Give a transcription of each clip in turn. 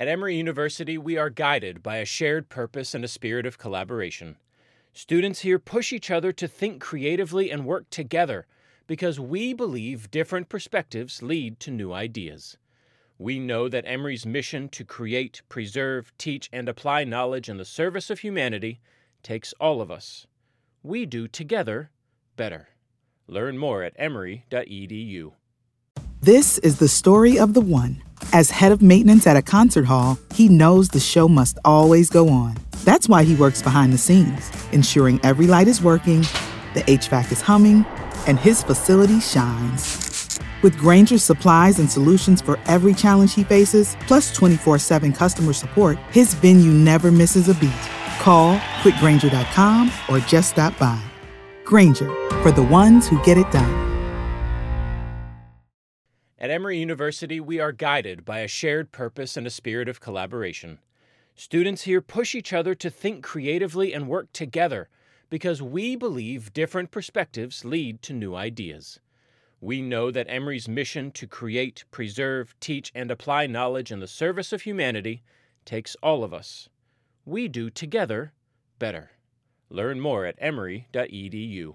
At Emory University, we are guided by a shared purpose and a spirit of collaboration. Students here push each other to think creatively and work together because we believe different perspectives lead to new ideas. We know that Emory's mission to create, preserve, teach, and apply knowledge in the service of humanity takes all of us. We do together better. Learn more at emory.edu. This is the story of the one. As head of maintenance at a concert hall, he knows the show must always go on. That's why he works behind the scenes, ensuring every light is working, the HVAC is humming, and his facility shines. With Grainger's supplies and solutions for every challenge he faces, plus 24/7 customer support, his venue never misses a beat. Call quickgrainger.com or just stop by. Grainger, for the ones who get it done. At Emory University, we are guided by a shared purpose and a spirit of collaboration. Students here push each other to think creatively and work together because we believe different perspectives lead to new ideas. We know that Emory's mission to create, preserve, teach, and apply knowledge in the service of humanity takes all of us. We do together better. Learn more at emory.edu.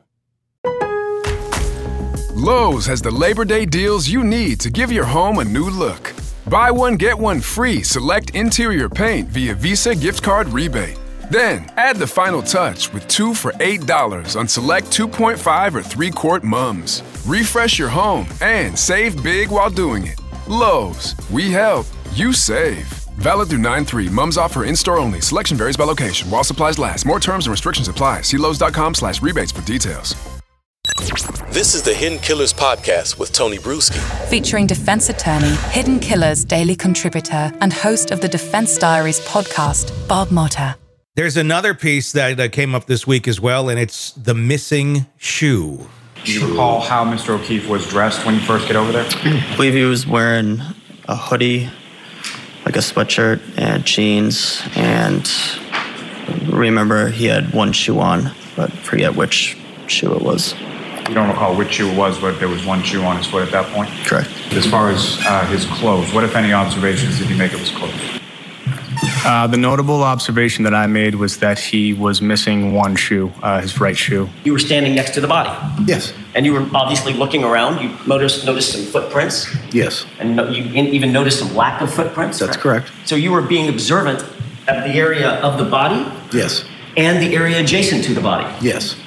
Lowe's has the Labor Day deals you need to give your home a new look. Buy one, get one free select interior paint via Visa gift card rebate. Then, add the final touch with 2 for $8 on select 2.5 or 3-quart mums. Refresh your home and save big while doing it. Lowe's, we help, you save. Valid through 9/3. Mums offer in-store only. Selection varies by location. While supplies last. More terms and restrictions apply. See Lowes.com/rebates for details. This is the Hidden Killers podcast with Tony Bruschi. Featuring defense attorney, Hidden Killers daily contributor, and host of the Defense Diaries podcast, Bob Motta. There's another piece that came up this week as well, and it's the missing shoe. Do you recall how Mr. O'Keefe was dressed when you first get over there? I believe he was wearing a hoodie, like a sweatshirt and jeans, and remember he had one shoe on, but forget which shoe it was. You don't recall which shoe it was, but there was one shoe on his foot at that point? Correct. As far as his clothes, what, if any, observations did you make of his clothes? The notable observation that I made was that he was missing one shoe, his right shoe. You were standing next to the body? Yes. And you were obviously looking around. You noticed some footprints? Yes. And you even noticed some lack of footprints? That's correct. So you were being observant of the area of the body? Yes. And the area adjacent to the body? Yes.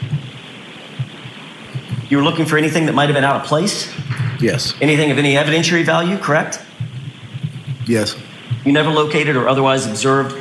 You were looking for anything that might have been out of place? Yes. Anything of any evidentiary value, correct? Yes. You never located or otherwise observed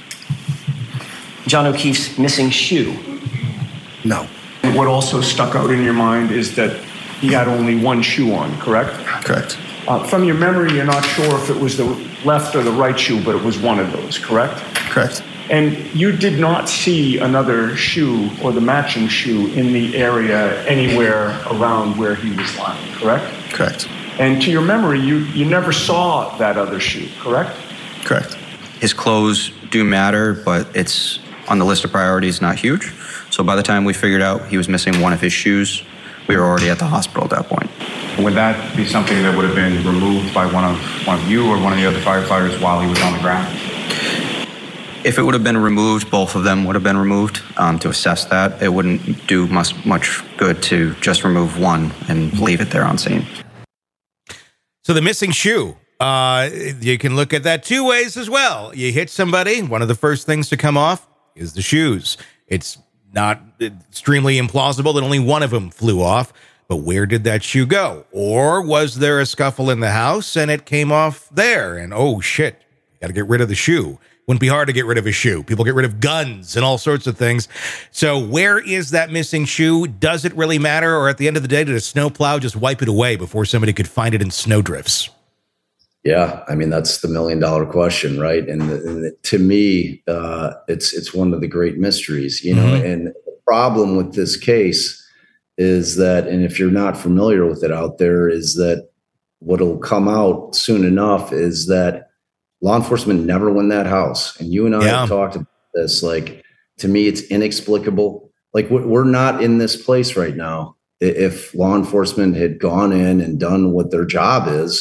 John O'Keefe's missing shoe? No. And what also stuck out in your mind is that he had only one shoe on, correct? Correct. From your memory, you're not sure if it was the left or the right shoe, but it was one of those, correct? Correct. And you did not see another shoe or the matching shoe in the area anywhere around where he was lying, correct? Correct. And to your memory, you never saw that other shoe, correct? Correct. His clothes do matter, but it's on the list of priorities, not huge. So by the time we figured out he was missing one of his shoes, we were already at the hospital at that point. Would that be something that would have been removed by one of you or one of the other firefighters while he was on the ground? If it would have been removed, both of them would have been removed. To assess that, it wouldn't do much good to just remove one and leave it there on scene. So the missing shoe, you can look at that two ways as well. You hit somebody, one of the first things to come off is the shoes. It's not extremely implausible that only one of them flew off, but where did that shoe go? Or was there a scuffle in the house and it came off there? And oh shit, got to get rid of the shoe. Wouldn't be hard to get rid of a shoe. People get rid of guns and all sorts of things. So where is that missing shoe? Does it really matter? Or at the end of the day, did a snowplow just wipe it away before somebody could find it in snowdrifts? Yeah, I mean, that's the $1 million question, right? And to me, it's one of the great mysteries, you know. And the problem with this case is that, and if you're not familiar with it out there, is that what'll come out soon enough is that law enforcement never went in that house. And you and I have talked about this. Like, to me, it's inexplicable. Like, we're not in this place right now. If law enforcement had gone in and done what their job is,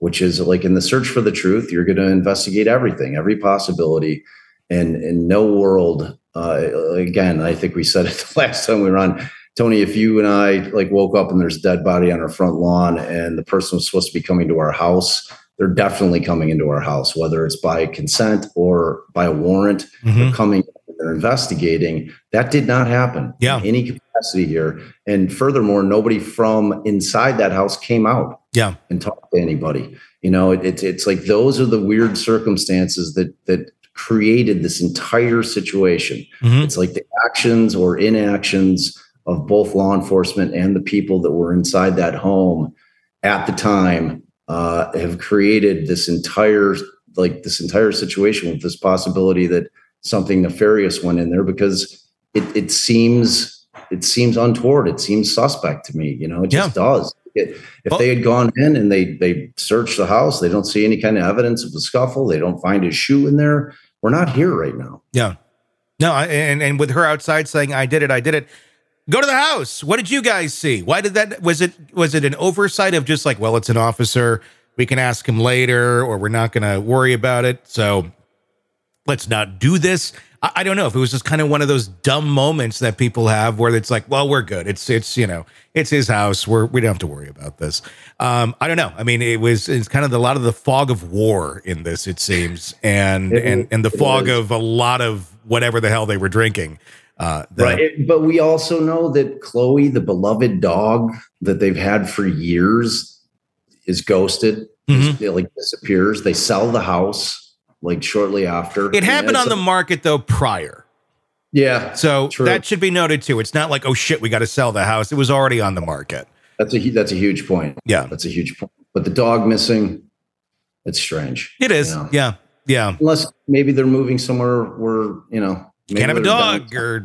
which is like in the search for the truth, you're going to investigate everything, every possibility. And in no world, again, I think we said it the last time we were on, Tony, if you and I like woke up and there's a dead body on our front lawn and the person was supposed to be coming to our house, they're definitely coming into our house, whether it's by consent or by a warrant. They're coming, they're investigating. That did not happen in any capacity here. And furthermore, nobody from inside that house came out and talked to anybody. You know, it's like those are the weird circumstances that created this entire situation. It's like the actions or inactions of both law enforcement and the people that were inside that home at the time have created this entire situation with this possibility that something nefarious went in there, because it seems untoward. It seems suspect to me. You know, it just does. If they had gone in and they searched the house, they don't see any kind of evidence of the scuffle. They don't find his shoe in there. We're not here right now. Yeah. No, and with her outside saying, I did it. Go to the house. What did you guys see? Why did that? Was it an oversight of just like, well, it's an officer, we can ask him later, or we're not going to worry about it, so let's not do this? I don't know if it was just kind of one of those dumb moments that people have where it's like, well, we're good. It's his house. We don't have to worry about this. I don't know. I mean, it's kind of a lot of the fog of war in this, it seems, and the fog of a lot of whatever the hell they were drinking. Right. But we also know that Chloe, the beloved dog that they've had for years, is ghosted. It disappears. They sell the house like shortly after. It happened on the market though prior. Yeah. So that should be noted too. It's not like, oh shit, we got to sell the house. It was already on the market. That's a huge point. Yeah. That's a huge point. But the dog missing, it's strange. It is. You know? Yeah. Unless maybe they're moving somewhere where, can't have a dog or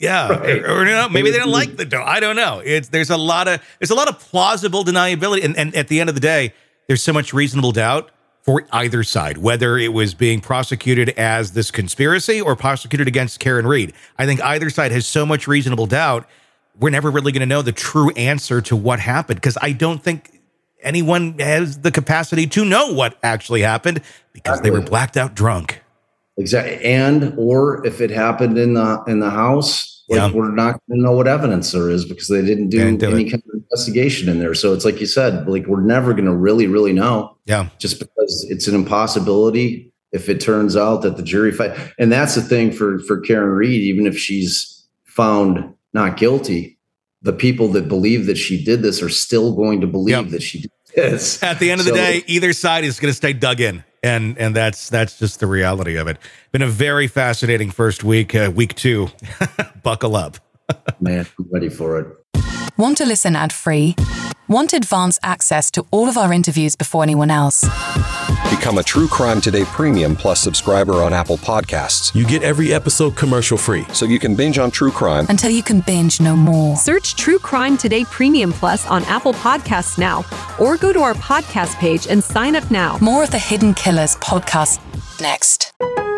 maybe they don't like the dog. I don't know. There's a lot of plausible deniability. And at the end of the day, there's so much reasonable doubt for either side, whether it was being prosecuted as this conspiracy or prosecuted against Karen Read. I think either side has so much reasonable doubt. We're never really going to know the true answer to what happened, because I don't think anyone has the capacity to know what actually happened because they were blacked out drunk. Exactly. Or if it happened in the house, we're not going to know what evidence there is because they didn't do any kind of investigation in there. So it's like you said, like we're never going to really, really know. Yeah. Just because it's an impossibility if it turns out that the jury fight. And that's the thing for Karen Read, even if she's found not guilty, the people that believe that she did this are still going to believe that she did this. At the end of the day, either side is going to stay dug in. And that's just the reality of it. Been a very fascinating first week. Week 2, buckle up. Man, I'm ready for it. Want to listen ad-free? Want advanced access to all of our interviews before anyone else? Become a True Crime Today Premium Plus subscriber on Apple Podcasts. You get every episode commercial free, so you can binge on true crime until you can binge no more. Search True Crime Today Premium Plus on Apple Podcasts now, or go to our podcast page and sign up now. More of the Hidden Killers podcast next.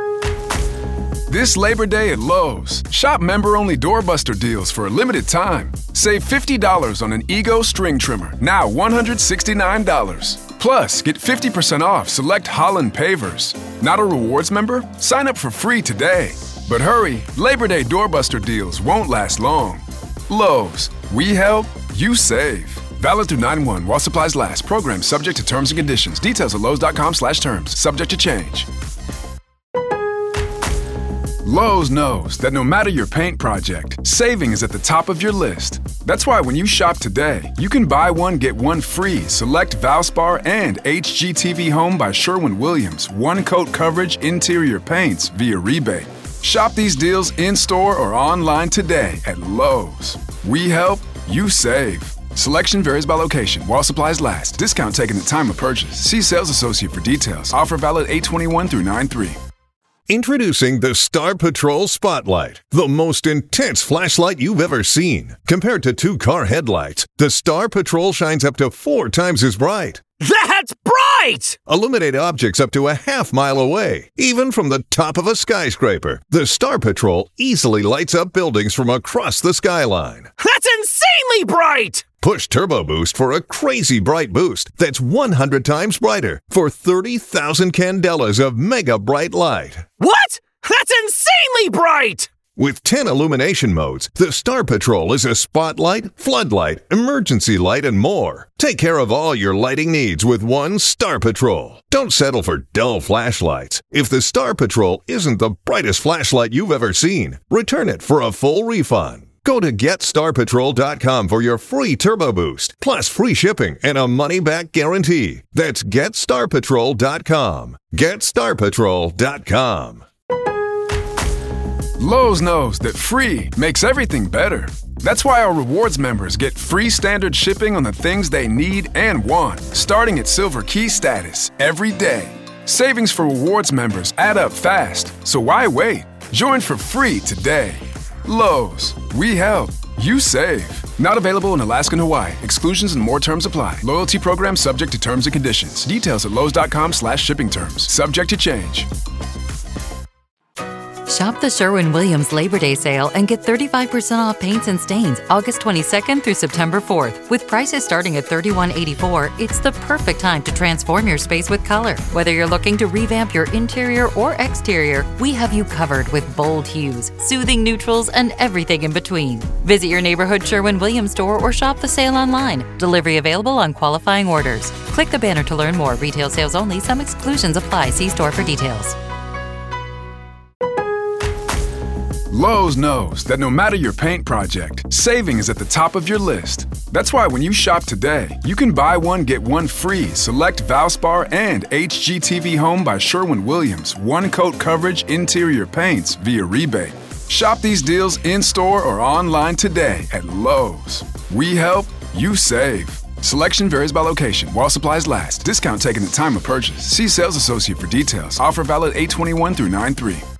This Labor Day at Lowe's, shop member-only doorbuster deals for a limited time. Save $50 on an Ego string trimmer, now $169. Plus, get 50% off select Holland pavers. Not a rewards member? Sign up for free today. But hurry, Labor Day doorbuster deals won't last long. Lowe's, we help, you save. Valid through 9/1 while supplies last. Program subject to terms and conditions. Details at Lowe's.com/terms. Subject to change. Lowe's knows that no matter your paint project, saving is at the top of your list. That's why when you shop today, you can buy one, get one free select Valspar and HGTV Home by Sherwin-Williams one-coat coverage interior paints via rebate. Shop these deals in-store or online today at Lowe's. We help, you save. Selection varies by location while supplies last. Discount taken at time of purchase. See sales associate for details. Offer valid 8/21 through 9/3. Introducing the Star Patrol Spotlight, the most intense flashlight you've ever seen. Compared to 2-car headlights, the Star Patrol shines up to 4 times as bright. That's bright! Illuminate objects up to a half-mile away, even from the top of a skyscraper. The Star Patrol easily lights up buildings from across the skyline. That's insanely bright! Push Turbo Boost for a crazy bright boost that's 100 times brighter for 30,000 candelas of mega bright light. What? That's insanely bright! With 10 illumination modes, the Star Patrol is a spotlight, floodlight, emergency light, and more. Take care of all your lighting needs with one Star Patrol. Don't settle for dull flashlights. If the Star Patrol isn't the brightest flashlight you've ever seen, return it for a full refund. Go to GetStarPatrol.com for your free Turbo Boost, plus free shipping and a money-back guarantee. That's GetStarPatrol.com. GetStarPatrol.com. Lowe's knows that free makes everything better. That's why our rewards members get free standard shipping on the things they need and want, starting at Silver Key status every day. Savings for rewards members add up fast, so why wait? Join for free today. Lowe's, we help, you save. Not available in Alaska and Hawaii. Exclusions and more terms apply. Loyalty program subject to terms and conditions. Details at lowes.com/shipping terms. Subject to change. Shop the Sherwin-Williams Labor Day sale and get 35% off paints and stains August 22nd through September 4th. With prices starting at $31.84, it's the perfect time to transform your space with color. Whether you're looking to revamp your interior or exterior, we have you covered with bold hues, soothing neutrals, and everything in between. Visit your neighborhood Sherwin-Williams store or shop the sale online. Delivery available on qualifying orders. Click the banner to learn more. Retail sales only. Some exclusions apply. See store for details. Lowe's knows that no matter your paint project, saving is at the top of your list. That's why when you shop today, you can buy one, get one free select Valspar and HGTV Home by Sherwin-Williams one-coat coverage interior paints via rebate. Shop these deals in-store or online today at Lowe's. We help, you save. Selection varies by location. While supplies last. Discount taken at time of purchase. See sales associate for details. Offer valid 8/21 through 9/3.